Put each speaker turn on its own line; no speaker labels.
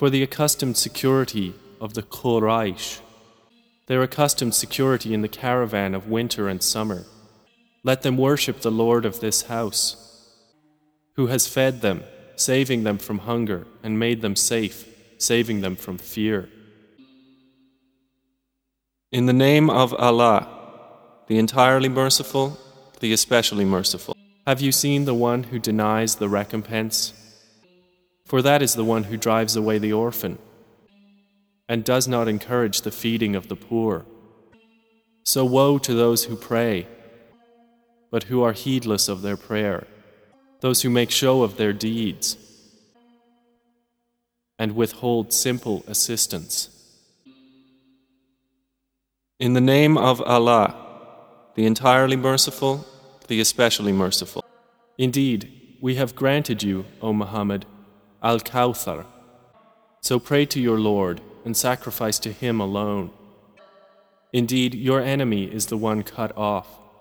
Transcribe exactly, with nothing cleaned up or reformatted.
For the accustomed security of the Quraysh, their accustomed security in the caravan of winter and summer, let them worship the Lord of this house, who has fed them, saving them from hunger, and made them safe, saving them from fear. In the name of Allah, the entirely merciful, the especially merciful. Have you seen the one who denies the recompense? For that is the one who drives away the orphan and does not encourage the feeding of the poor. So woe to those who pray, but who are heedless of their prayer, those who make show of their deeds and withhold simple assistance. In the name of Allah, the entirely merciful, the especially merciful. Indeed, we have granted you, O Muhammad, Al-Kawthar. So pray to your Lord and sacrifice to Him alone. Indeed, your enemy is the one cut off.